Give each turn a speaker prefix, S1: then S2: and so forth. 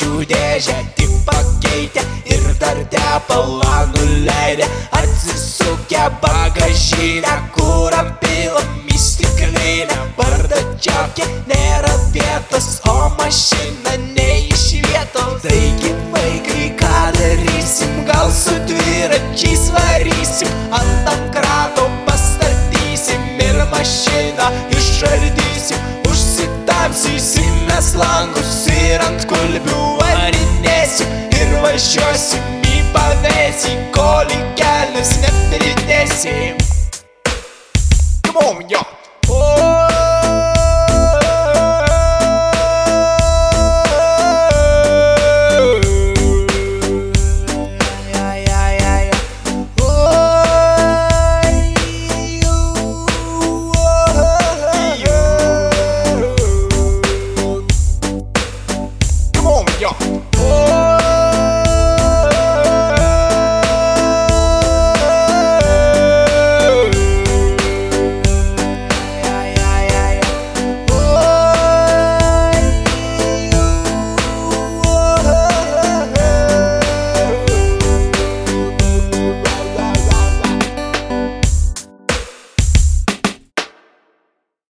S1: šiukšlių dėžę tik pakeitę ir dar tepalą nuleidę. Atsisukę bagažinę, kurą pilam į stiklinę. Bardačiokė nėra vietos, o mašina ne iš vietos. Taigi vaikai, ką darysim, gal su dviračiais varysim, ant krato pastatysim ir mašiną išardysim. Užsitamsysim mes langus ir ant kulbių varinėsim ir važiuosim į pavėsį.